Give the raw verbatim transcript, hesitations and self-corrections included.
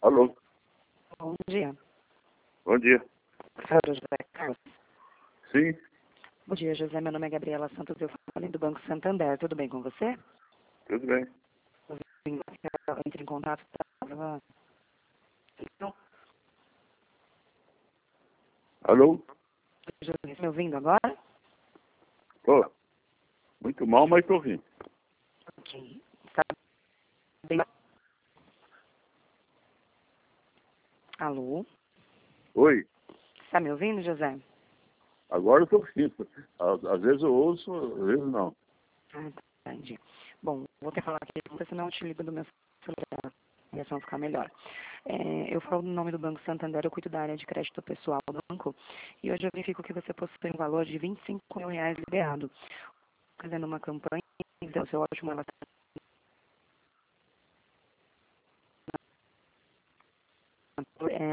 Alô, Bom dia. bom dia. Senhor José Carlos. Sim, Bom dia, José. Meu nome é Gabriela Santos. Eu falo do Banco Santander. Tudo bem com você? tudo bem. Eu entrei em contato. Tava... Não, Alô? José, me ouvindo agora? Tô. Muito mal, mas tô ouvindo. Ok. Está bem? Alô? Oi, Está me ouvindo, José? agora eu tô ouvindo. Às, às vezes eu ouço, às vezes não. Ah, tá, entendi. Bom, vou ter que falar aqui com você, senão eu te ligo do meu celular. A ligação ficar melhor. É, eu falo no nome do Banco Santander, eu cuido da área de crédito pessoal do banco. E hoje eu verifico que você possui um valor de vinte e cinco mil reais liberado. Fazendo uma campanha, então, seu ótimo relacionamento. É,